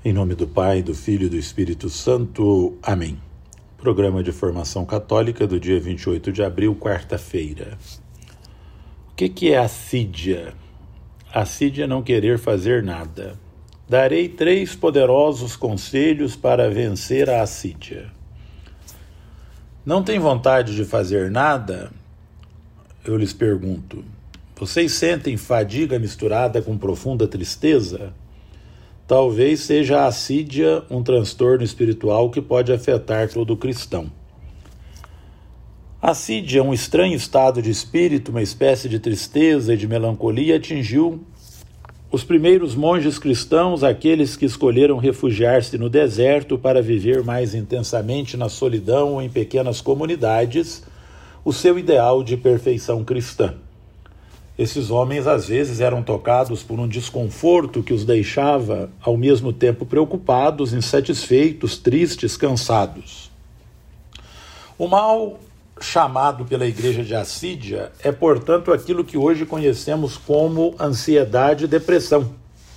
Em nome do Pai, do Filho e do Espírito Santo. Amém. Programa de Formação Católica do dia 28 de abril, quarta-feira. O que é assídia? Assídia é não querer fazer nada. Darei 3 poderosos conselhos para vencer a assídia. Não tem vontade de fazer nada? Eu lhes pergunto. Vocês sentem fadiga misturada com profunda tristeza? Talvez seja a assídia um transtorno espiritual que pode afetar todo cristão. A assídia, um estranho estado de espírito, uma espécie de tristeza e de melancolia, atingiu os primeiros monges cristãos, aqueles que escolheram refugiar-se no deserto para viver mais intensamente na solidão ou em pequenas comunidades, o seu ideal de perfeição cristã. Esses homens, às vezes, eram tocados por um desconforto que os deixava, ao mesmo tempo, preocupados, insatisfeitos, tristes, cansados. O mal chamado pela Igreja de assídia é, portanto, aquilo que hoje conhecemos como ansiedade e depressão.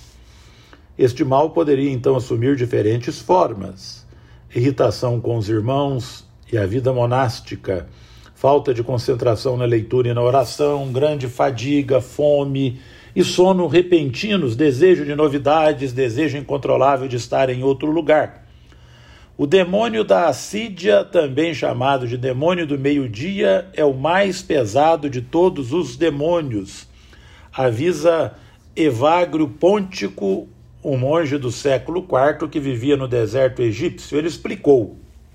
Este mal poderia, então, assumir diferentes formas: irritação com os irmãos e a vida monástica, falta de concentração na leitura e na oração, grande fadiga, fome e sono repentinos, desejo de novidades, desejo incontrolável de estar em outro lugar. O demônio da assídia, também chamado de demônio do meio-dia, é o mais pesado de todos os demônios, avisa Evagrio Pôntico, um monge do século IV que vivia no deserto egípcio. Ele explicou: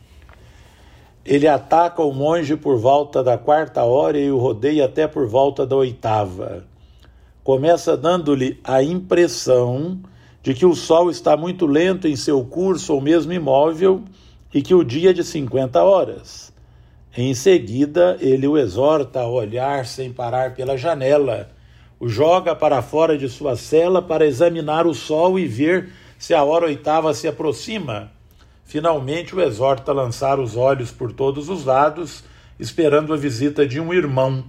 ele ataca o monge por volta da 4ª hora e o rodeia até por volta da 8ª. Começa dando-lhe a impressão de que o sol está muito lento em seu curso ou mesmo imóvel e que o dia é de 50 horas. Em seguida, ele o exorta a olhar sem parar pela janela, o joga para fora de sua cela para examinar o sol e ver se a hora 8ª se aproxima. Finalmente o exorta a lançar os olhos por todos os lados, esperando a visita de um irmão.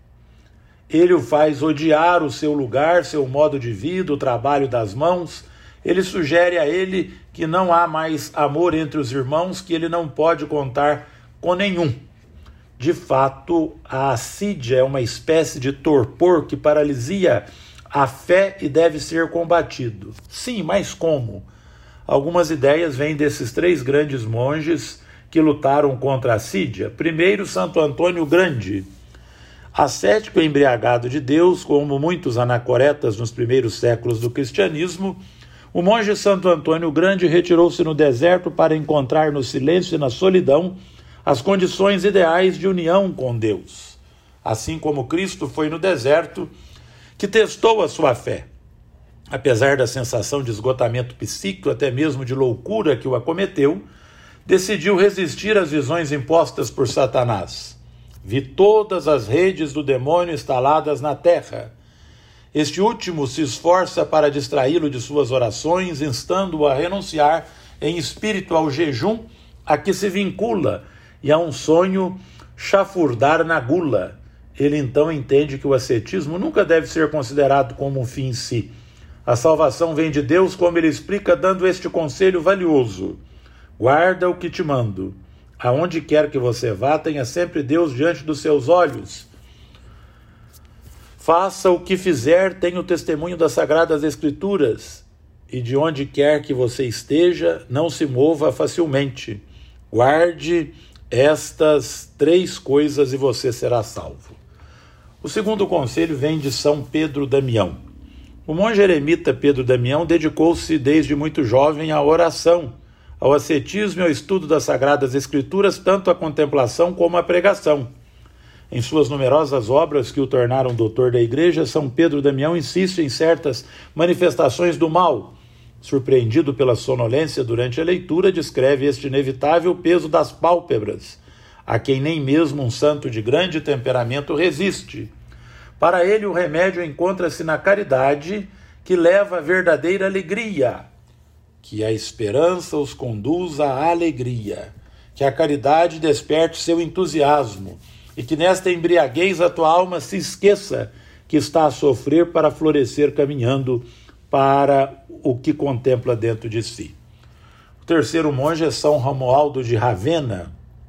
Ele o faz odiar o seu lugar, seu modo de vida, o trabalho das mãos. Ele sugere a ele que não há mais amor entre os irmãos, que ele não pode contar com nenhum. De fato, a assídia é uma espécie de torpor que paralisia a fé e deve ser combatido. Sim, mas como? Algumas ideias vêm desses 3 grandes monges que lutaram contra a assídia. Primeiro, Santo Antônio Grande. Ascético e embriagado de Deus, como muitos anacoretas nos primeiros séculos do cristianismo, o monge Santo Antônio Grande retirou-se no deserto para encontrar no silêncio e na solidão as condições ideais de união com Deus. Assim como Cristo foi no deserto, que testou a sua fé. Apesar da sensação de esgotamento psíquico, até mesmo de loucura que o acometeu, decidiu resistir às visões impostas por Satanás. Vi todas as redes do demônio instaladas na terra. Este último se esforça para distraí-lo de suas orações, instando-o a renunciar em espírito ao jejum a que se vincula e a um sonho chafurdar na gula. Ele então entende que o ascetismo nunca deve ser considerado como um fim em si. A salvação vem de Deus, como ele explica, dando este conselho valioso: guarda o que te mando. Aonde quer que você vá, tenha sempre Deus diante dos seus olhos. Faça o que fizer, tenha o testemunho das Sagradas Escrituras. E de onde quer que você esteja, não se mova facilmente. Guarde estas 3 coisas e você será salvo. O segundo conselho vem de São Pedro Damião. O monge eremita Pedro Damião dedicou-se desde muito jovem à oração, ao ascetismo e ao estudo das Sagradas Escrituras, tanto à contemplação como à pregação. Em suas numerosas obras que o tornaram doutor da Igreja, São Pedro Damião insiste em certas manifestações do mal. Surpreendido pela sonolência durante a leitura, descreve este inevitável peso das pálpebras, a quem nem mesmo um santo de grande temperamento resiste. Para ele, o remédio encontra-se na caridade, que leva a verdadeira alegria. Que a esperança os conduza à alegria. Que a caridade desperte seu entusiasmo. E que nesta embriaguez a tua alma se esqueça que está a sofrer para florescer caminhando para o que contempla dentro de si. O terceiro monge é São Romualdo de Ravenna.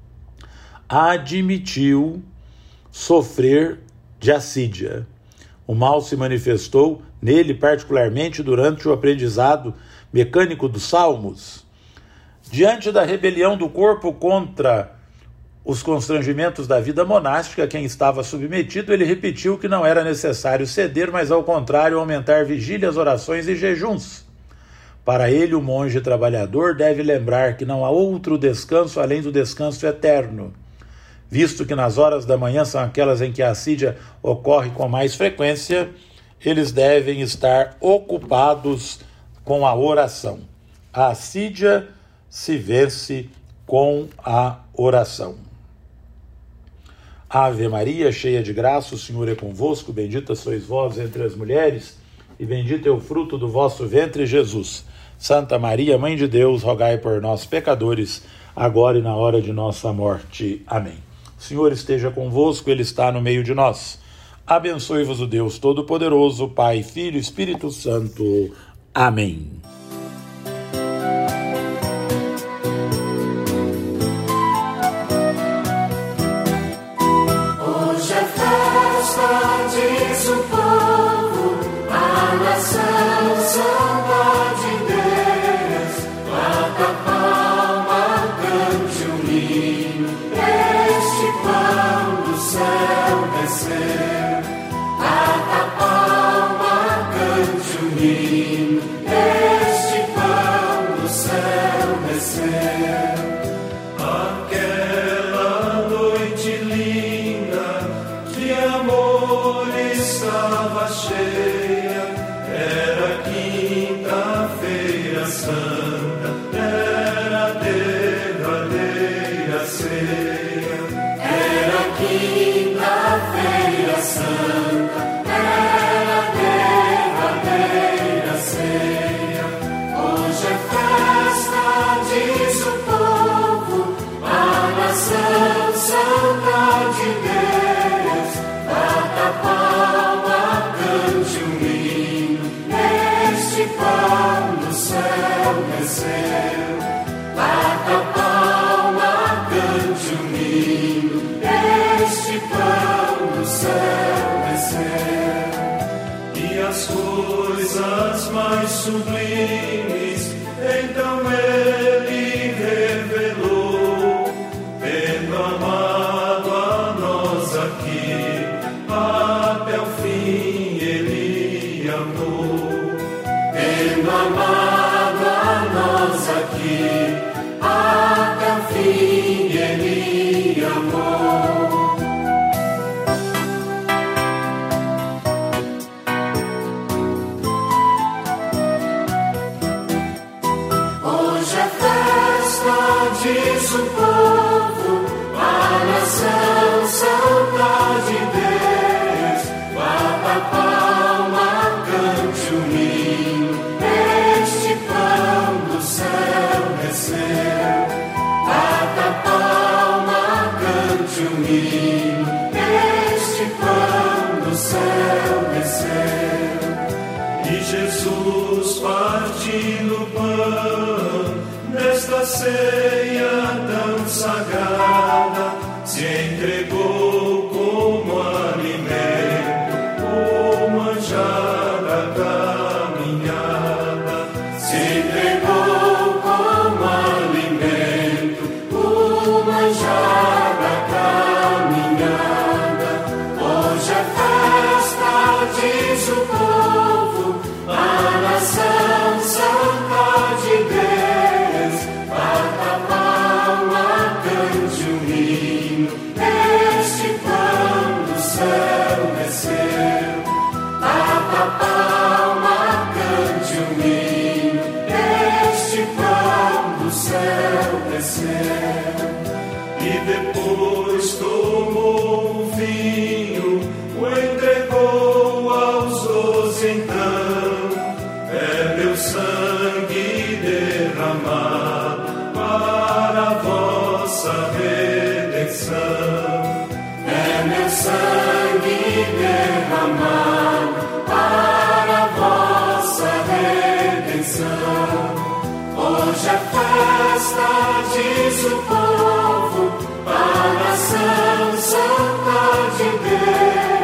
Admitiu sofrer de assídia. O mal se manifestou nele particularmente durante o aprendizado mecânico dos Salmos. Diante da rebelião do corpo contra os constrangimentos da vida monástica a quem estava submetido, ele repetiu que não era necessário ceder, mas ao contrário aumentar vigílias, orações e jejuns. Para ele, o monge trabalhador deve lembrar que não há outro descanso além do descanso eterno, visto que nas horas da manhã são aquelas em que a assídia ocorre com mais frequência, eles devem estar ocupados com a oração. A assídia se vence com a oração. Ave Maria, cheia de graça, o Senhor é convosco, bendita sois vós entre as mulheres, e bendito é o fruto do vosso ventre, Jesus. Santa Maria, Mãe de Deus, rogai por nós, pecadores, agora e na hora de nossa morte. Amém. O Senhor esteja convosco, Ele está no meio de nós. Abençoe-vos o Deus Todo-Poderoso, Pai, Filho e Espírito Santo. Amém. Diz o povo, a nação santa de Deus, bata palma, cante um hino, este pão do céu desceu. Bata palma, cante um hino, este pão do céu desceu. Aquela noite linda de amor estava cheia, era quinta-feira santa, era a derradeira ceia. Era quinta-feira santa, era a derradeira ceia. Hoje é festa, diz o povo, a nação santa de Deus. Bata palma, cante um hino, neste pão do céu desceu. Bata palma, cante um hino, neste pão do céu desceu. E as coisas mais sublimes, então ele revelou, tendo amado a nós aqui, até o fim ele amou. Tendo amado a nós aqui, até o fim ele amou. Hoje é festa, diz o povo, a nação santa de Deus. Bata palma, cante um hino, este pão do céu desceu. Bata palma, cante um hino, este pão do céu desceu. E Jesus partindo o pão, nesta ceia tão sagrada, se entregou como alimento, o manjar da caminhada. Se entregou como alimento, o manjar da caminhada. Hoje é festa, diz o povo, a nação santa de Deus. Bata palma, cante um hino, este pão do céu desceu. Bata palma, cante um hino, este pão do céu desceu. E depois tomou o vinho, o entregou aos 12 então. É meu sangue derramado para a vossa redenção. É meu sangue derramado para a vossa redenção. Hoje é festa, diz o povo, a nação santa de Deus.